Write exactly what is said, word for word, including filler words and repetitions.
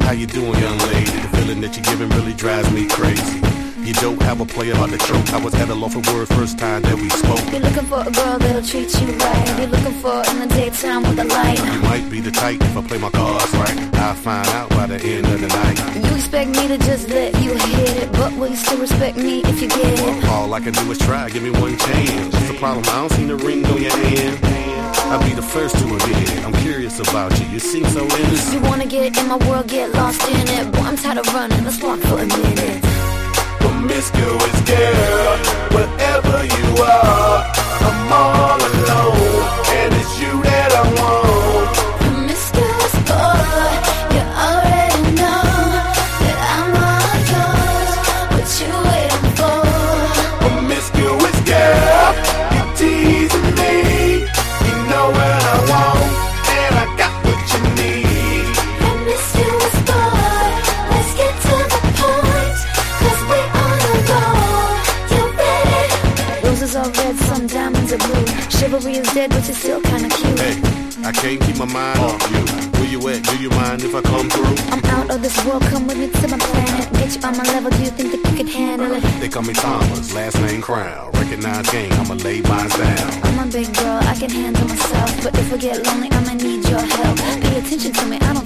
how you doing, young lady? The feeling that you're giving really drives me crazy. You don't have a player about the choke. I was at a loss for words first time that we spoke. You're looking for a girl that'll treat you right. You're looking for in the daytime with a light. You might be the type if I play my cards right. I'll find out by the end of the night. You expect me to just let you hit it, but will you still respect me if you get it? All I can do is try, give me one chance. What's the problem? I don't see the ring on your hand. I'll be the first to admit it. I'm curious about you, you seem so innocent. You wanna get in my world, get lost in it. Boy, I'm tired of running, let's walk for a minute. Promiscuous girl, wherever you are, I'm all alone, and it's you that I want. Promiscuous boy, you already know that I'm all yours. What you waiting for? Promiscuous girl, you teasing me. You know what I want, and I got what you need. Promiscuous boy, let's get to the point, 'cause we on the go. You ready? Roses are red, some diamonds are blue. Chivalry is dead, but you're still kinda cute. Hey, I can't keep my mind off you. Where you at? Do you mind if I come through? I'm out of this world, come with me to my planet. Get you on my level, do you think that you could handle it? They call me Thomas, last name Crown. Recognize game, I'ma lay mine down. I'm a big girl, I can handle myself. But if I get lonely, I'ma need your help. Pay attention to me, I don't